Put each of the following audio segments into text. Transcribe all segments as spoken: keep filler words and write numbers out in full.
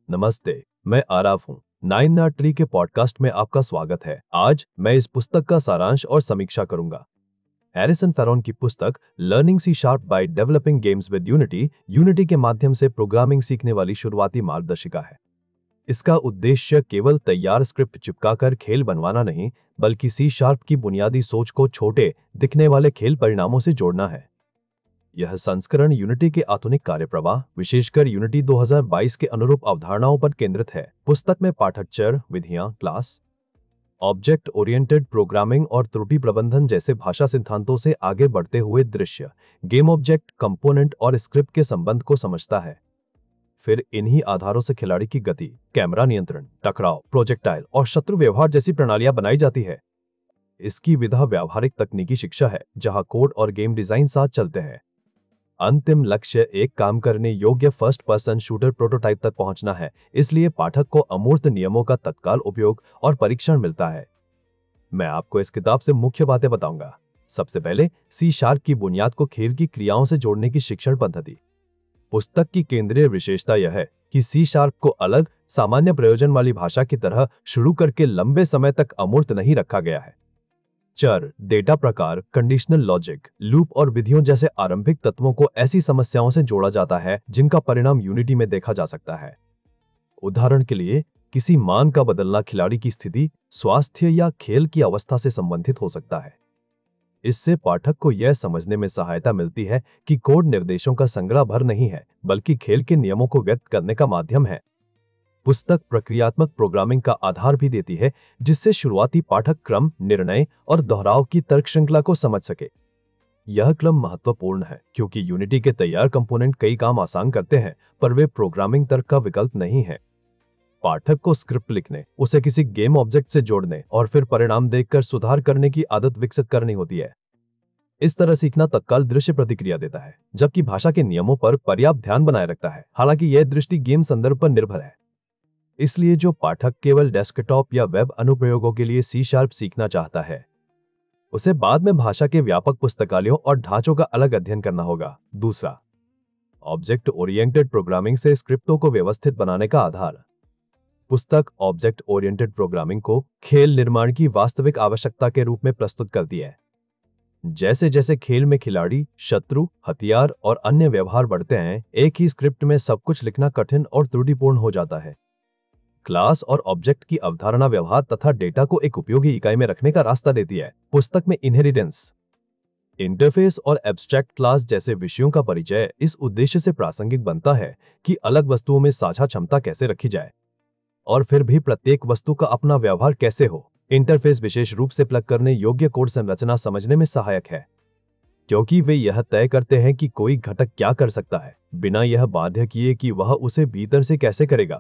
नमस्ते, मैं आराफ हूँ। नाइन नाट ट्री के पॉडकास्ट में आपका स्वागत है। आज मैं इस पुस्तक का सारांश और समीक्षा करूंगा। हैरिसन फेरोन की पुस्तक learning C sharp by developing games with Unity Unity के माध्यम से प्रोग्रामिंग सीखने वाली शुरुआती मार्गदर्शिका है। इसका उद्देश्य केवल तैयार स्क्रिप्ट चिपकाकर खेल बनवाना नहीं, बल्कि सी शार्प की बुनियादी सोच को छोटे दिखने वाले खेल परिणामों से जोड़ना है। यह संस्करण यूनिटी के आधुनिक कार्यप्रवाह, विशेषकर यूनिटी दो हज़ार बाईस के अनुरूप अवधारणाओं पर केंद्रित है। पुस्तक में पाठक चर, विधियां, क्लास, ऑब्जेक्ट ओरिएंटेड प्रोग्रामिंग और त्रुटि प्रबंधन जैसे भाषा सिद्धांतों से आगे बढ़ते हुए दृश्य, गेम ऑब्जेक्ट, कंपोनेंट और स्क्रिप्ट के संबंध को समझता है। फिर इन्हीं आधारों से खिलाड़ी की गति, कैमरा नियंत्रण, टकराव, प्रोजेक्टाइल और शत्रु व्यवहार जैसी प्रणालियां बनाई जाती है। इसकी विधा व्यावहारिक तकनीकी शिक्षा है, जहां कोड और गेम डिजाइन साथ चलते हैं। अंतिम लक्ष्य एक काम करने योग्य फर्स्ट पर्सन शूटर प्रोटोटाइप तक पहुंचना है, इसलिए पाठक को अमूर्त नियमों का तत्काल उपयोग और परीक्षण मिलता है। मैं आपको इस किताब से मुख्य बातें बताऊंगा। सबसे पहले, सी शार्प की बुनियाद को खेल की क्रियाओं से जोड़ने की शिक्षण पद्धति। पुस्तक की केंद्रीय विशेषता यह है कि सी शार्प को अलग, सामान्य प्रयोजन वाली भाषा की तरह शुरू करके लंबे समय तक अमूर्त नहीं रखा गया है। चर, डेटा प्रकार, कंडीशनल लॉजिक, लूप और विधियों जैसे आरंभिक तत्वों को ऐसी समस्याओं से जोड़ा जाता है जिनका परिणाम यूनिटी में देखा जा सकता है। उदाहरण के लिए, किसी मान का बदलना खिलाड़ी की स्थिति, स्वास्थ्य या खेल की अवस्था से संबंधित हो सकता है। इससे पाठक को यह समझने में सहायता मिलती है कि कोड निर्देशों का संग्रह भर नहीं है, बल्कि खेल के नियमों को व्यक्त करने का माध्यम है। पुस्तक प्रक्रियात्मक प्रोग्रामिंग का आधार भी देती है, जिससे शुरुआती पाठक क्रम, निर्णय और दोहराव की तर्क श्रृंखला को समझ सके। यह क्रम महत्वपूर्ण है क्योंकि यूनिटी के तैयार कंपोनेंट कई काम आसान करते हैं, पर वे प्रोग्रामिंग तर्क का विकल्प नहीं है। पाठक को स्क्रिप्ट लिखने, उसे किसी गेम ऑब्जेक्ट से जोड़ने और फिर परिणाम देखकर सुधार करने की आदत विकसित करनी होती है। इस तरह सीखना तत्काल दृश्य प्रतिक्रिया देता है, जबकि भाषा के नियमों पर पर्याप्त ध्यान बनाए रखता है। हालांकि यह दृष्टि गेम संदर्भ पर निर्भर है। इसलिए जो पाठक केवल डेस्कटॉप या वेब अनुप्रयोगों के लिए सी शार्प सीखना चाहता है, उसे बाद में भाषा के व्यापक पुस्तकालयों और ढांचों का अलग अध्ययन करना होगा। दूसरा, ऑब्जेक्ट ओरिएंटेड प्रोग्रामिंग से स्क्रिप्टों को व्यवस्थित बनाने का आधार। पुस्तक ऑब्जेक्ट ओरिएंटेड प्रोग्रामिंग को खेल निर्माण की वास्तविक आवश्यकता के रूप में प्रस्तुत करती है। जैसे जैसे खेल में खिलाड़ी, शत्रु, हथियार और अन्य व्यवहार बढ़ते हैं, एक ही स्क्रिप्ट में सब कुछ लिखना कठिन और त्रुटिपूर्ण हो जाता है। क्लास और ऑब्जेक्ट की अवधारणा व्यवहार तथा डेटा को एक उपयोगी इकाई में रखने का रास्ता देती है। पुस्तक में इनहेरिटेंस, इंटरफेस और एब्स्ट्रैक्ट क्लास जैसे विषयों का परिचय इस उद्देश्य से प्रासंगिक बनता है कि अलग वस्तुओं में साझा क्षमता कैसे रखी जाए और फिर भी प्रत्येक वस्तु का अपना व्यवहार कैसे हो। इंटरफेस विशेष रूप से प्लग करने योग्य कोड संरचना समझने में सहायक है, क्योंकि वे यह तय करते हैं कि कोई घटक क्या कर सकता है, बिना यह बाध्य किए कि वह उसे भीतर से कैसे करेगा।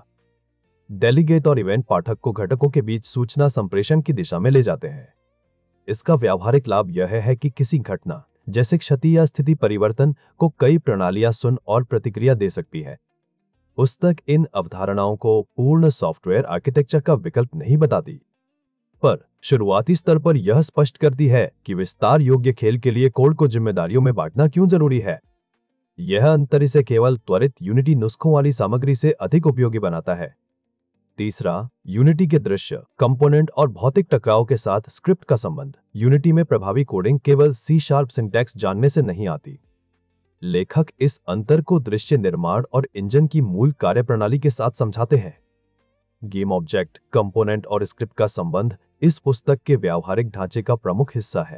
डेलीगेट और इवेंट पाठक को घटकों के बीच सूचना संप्रेषण की दिशा में ले जाते हैं। इसका व्यावहारिक लाभ यह है कि किसी घटना जैसे क्षति या स्थिति परिवर्तन को कई प्रणालियां सुन और प्रतिक्रिया दे सकती है। पुस्तक इन अवधारणाओं को पूर्ण सॉफ्टवेयर आर्किटेक्चर का विकल्प नहीं बताती, पर शुरुआती स्तर पर यह स्पष्ट करती है कि विस्तार योग्य खेल के लिए कोड को जिम्मेदारियों में बांटना क्यों जरूरी है। यह अंतर इसे केवल त्वरित यूनिटी नुस्खों वाली सामग्री से अधिक उपयोगी बनाता है। तीसरा, यूनिटी के दृश्य, कंपोनेंट और भौतिक टकराव के साथ स्क्रिप्ट का संबंध। यूनिटी में प्रभावी कोडिंग केवल सी शार्प सिंटैक्स जानने से नहीं आती। लेखक इस अंतर को दृश्य निर्माण और इंजन की मूल कार्यप्रणाली के साथ समझाते हैं। गेम ऑब्जेक्ट, कंपोनेंट और स्क्रिप्ट का संबंध इस पुस्तक के व्यावहारिक ढांचे का प्रमुख हिस्सा है।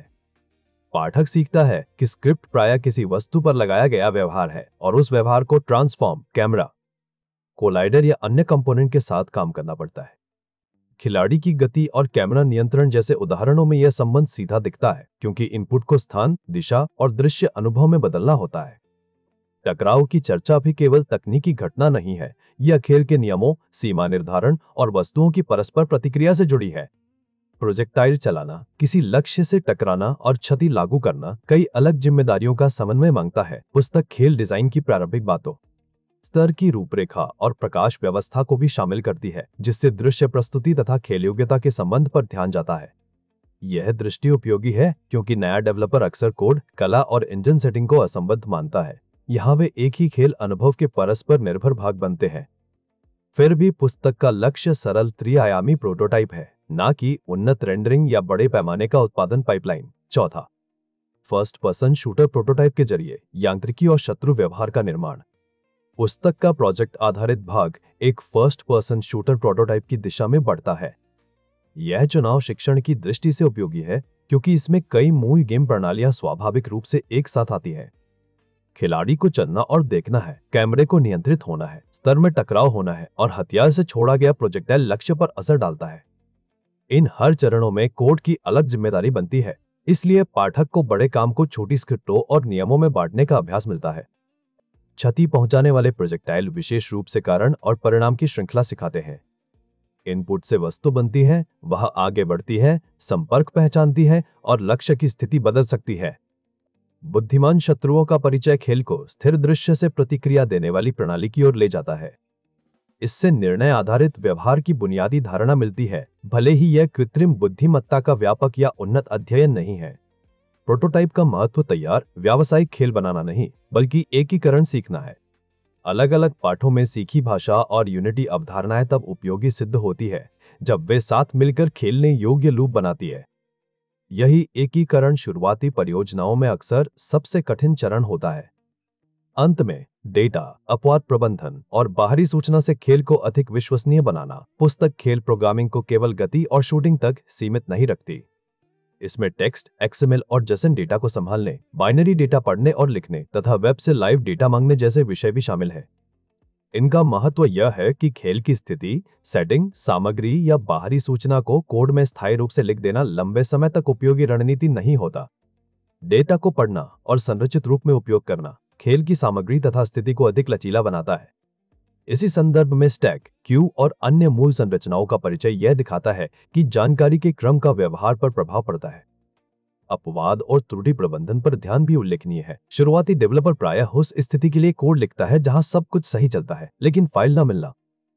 पाठक सीखता है कि स्क्रिप्ट प्रायः किसी वस्तु पर लगाया गया व्यवहार है और उस व्यवहार को ट्रांसफॉर्म, कैमरा, कोलाइडर या अन्य कंपोनेंट के साथ काम करना पड़ता है। खिलाड़ी की गति और कैमरा नियंत्रण जैसे उदाहरणों में यह संबंध सीधा दिखता है, क्योंकि इनपुट को स्थान, दिशा और दृश्य अनुभव में बदलना होता है। टकराव की चर्चा भी केवल तकनीकी घटना नहीं है, यह खेल के नियमों, सीमा निर्धारण और वस्तुओं की परस्पर प्रतिक्रिया से जुड़ी है। प्रोजेक्टाइल चलाना, किसी लक्ष्य से टकराना और क्षति लागू करना कई अलग जिम्मेदारियों का समन्वय मांगता है। पुस्तक खेल डिजाइन की प्रारंभिक बातों, स्तर की रूपरेखा और प्रकाश व्यवस्था को भी शामिल करती है, जिससे दृश्य प्रस्तुति तथा खेल योग्यता के संबंध पर ध्यान जाता है। यह दृष्टि उपयोगी है क्योंकि नया डेवलपर अक्सर कोड, कला और इंजन सेटिंग को असंबद्ध मानता है। यहाँ वे एक ही खेल अनुभव के परस्पर निर्भर भाग बनते हैं। फिर भी पुस्तक का लक्ष्य सरल त्रिआयामी प्रोटोटाइप है, ना कि उन्नत रेंडरिंग या बड़े पैमाने का उत्पादन पाइपलाइन। चौथा, फर्स्ट पर्सन शूटर प्रोटोटाइप के जरिए यांत्रिकी और शत्रु व्यवहार का निर्माण। पुस्तक का प्रोजेक्ट आधारित भाग एक फर्स्ट पर्सन शूटर प्रोटोटाइप की दिशा में बढ़ता है। यह चुनाव शिक्षण की दृष्टि से उपयोगी है क्योंकि इसमें कई मूल गेम प्रणालियां स्वाभाविक रूप से एक साथ आती हैं। खिलाड़ी को चलना और देखना है, कैमरे को नियंत्रित होना है, स्तर में टकराव होना है और हथियार से छोड़ा गया प्रोजेक्टाइल लक्ष्य पर असर डालता है। इन हर चरणों में कोड की अलग जिम्मेदारी बनती है, इसलिए पाठक को बड़े काम को छोटी स्क्रिप्टों और नियमों में बांटने का अभ्यास मिलता है। क्षति पहुंचाने वाले प्रोजेक्टाइल विशेष रूप से कारण और परिणाम की श्रृंखला सिखाते हैं। इनपुट से वस्तु बनती है, वह आगे बढ़ती है, संपर्क पहचानती है और लक्ष्य की स्थिति बदल सकती है। बुद्धिमान शत्रुओं का परिचय खेल को स्थिर दृश्य से प्रतिक्रिया देने वाली प्रणाली की ओर ले जाता है। इससे निर्णय आधारित व्यवहार की बुनियादी धारणा मिलती है, भले ही यह कृत्रिम बुद्धिमत्ता का व्यापक या उन्नत अध्ययन नहीं है। प्रोटोटाइप का महत्व तैयार व्यावसायिक खेल बनाना नहीं, बल्कि एकीकरण सीखना है। अलग अलग पाठों में सीखी भाषा और यूनिटी अवधारणाएं तब उपयोगी सिद्ध होती है जब वे साथ मिलकर खेलने योग्य लूप बनाती है। यही एकीकरण शुरुआती परियोजनाओं में अक्सर सबसे कठिन चरण होता है। अंत में डेटा, अपवाद प्रबंधन और बाहरी सूचना से खेल को अधिक विश्वसनीय बनाना। पुस्तक खेल प्रोग्रामिंग को केवल गति और शूटिंग तक सीमित नहीं रखती। इसमें टेक्स्ट, एक्सएमएल और जेसन डेटा को संभालने, बाइनरी डेटा पढ़ने और लिखने तथा वेब से लाइव डेटा मांगने जैसे विषय भी शामिल है। इनका महत्व यह है कि खेल की स्थिति, सेटिंग, सामग्री या बाहरी सूचना को कोड में स्थायी रूप से लिख देना लंबे समय तक उपयोगी रणनीति नहीं होता। डेटा को पढ़ना और संरचित रूप में उपयोग करना खेल की सामग्री तथा स्थिति को अधिक लचीला बनाता है। इसी संदर्भ में स्टैक, क्यू और अन्य मूल संरचनाओं का परिचय यह दिखाता है कि जानकारी के क्रम का व्यवहार पर प्रभाव पड़ता है। अपवाद और त्रुटि प्रबंधन पर ध्यान भी उल्लेखनीय है। शुरुआती डेवलपर प्रायः उस स्थिति के लिए कोड लिखता है जहां सब कुछ सही चलता है, लेकिन फाइल न मिलना,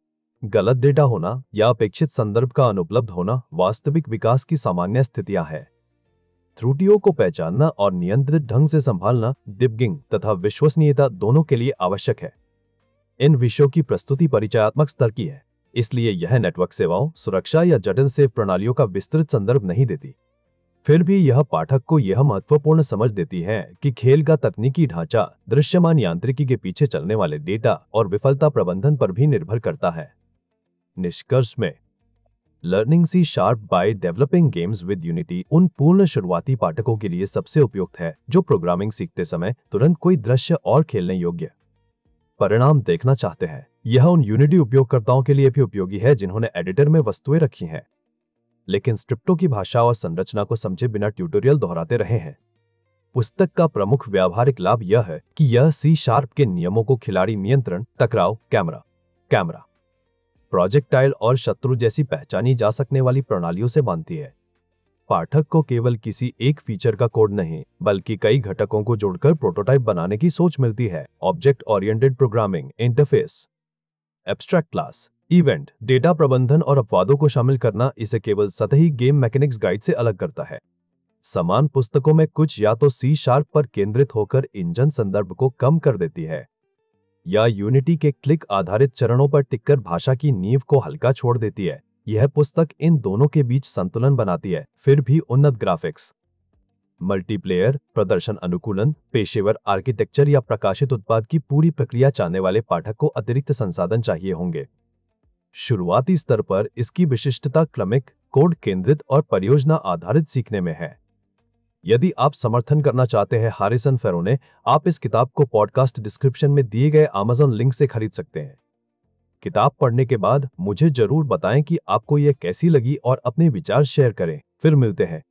गलत डेटा होना या अपेक्षित संदर्भ का अनुपलब्ध होना वास्तविक विकास की सामान्य स्थितियां हैं। त्रुटियों को पहचानना और नियंत्रित ढंग से संभालना डिबगिंग तथा विश्वसनीयता दोनों के लिए आवश्यक है। इन विषयों की प्रस्तुति परिचयात्मक स्तर की है, इसलिए यह नेटवर्क सेवाओं, सुरक्षा या जटिल सेव प्रणालियों का विस्तृत संदर्भ नहीं देती। फिर भी यह पाठक को यह महत्वपूर्ण समझ देती है कि खेल का तकनीकी ढांचा दृश्यमान यांत्रिकी के पीछे चलने वाले डेटा और विफलता प्रबंधन पर भी निर्भर करता है। निष्कर्ष में, learning C sharp by developing games with Unity उन पूर्ण शुरुआती पाठकों के लिए सबसे उपयुक्त है जो प्रोग्रामिंग सीखते समय तुरंत कोई दृश्य और खेलने योग्य परिणाम देखना चाहते हैं। यह उन यूनिटी उपयोगकर्ताओं के लिए भी उपयोगी है जिन्होंने एडिटर में वस्तुएं रखी हैं, लेकिन स्क्रिप्टों की भाषा और संरचना को समझे बिना ट्यूटोरियल दोहराते रहे हैं। पुस्तक का प्रमुख व्यावहारिक लाभ यह है कि यह सी शार्प के नियमों को खिलाड़ी नियंत्रण, टकराव, कैमरा कैमरा प्रोजेक्टाइल और शत्रु जैसी पहचानी जा सकने वाली प्रणालियों से बांधती है। पाठक को केवल किसी एक फीचर का कोड नहीं, बल्कि कई घटकों को जोड़कर प्रोटोटाइप बनाने की सोच मिलती है। Object oriented programming, interface, abstract class, event, data प्रबंधन और अपवादों को शामिल करना इसे केवल सतही गेम मैकेनिक्स गाइड से अलग करता है। समान पुस्तकों में कुछ या तो सी शार्प पर केंद्रित होकर इंजन संदर्भ को कम कर देती है, या यूनिटी के क्लिक आधारित चरणों पर टिककर भाषा की नींव को हल्का छोड़ देती है। यह पुस्तक इन दोनों के बीच संतुलन बनाती है, फिर भी उन्नत ग्राफिक्स, मल्टीप्लेयर, प्रदर्शन अनुकूलन, पेशेवर आर्किटेक्चर या प्रकाशित उत्पाद की पूरी प्रक्रिया चाहने वाले पाठक को अतिरिक्त संसाधन चाहिए होंगे। शुरुआती स्तर पर इसकी विशिष्टता क्रमिक, कोड केंद्रित और परियोजना आधारित सीखने में है। यदि आप समर्थन करना चाहते हैं हैरिसन फेरोने, आप इस किताब को पॉडकास्ट डिस्क्रिप्शन में दिए गए अमेज़न लिंक से खरीद सकते हैं। किताब पढ़ने के बाद मुझे जरूर बताएं कि आपको यह कैसी लगी और अपने विचार शेयर करें। फिर मिलते हैं।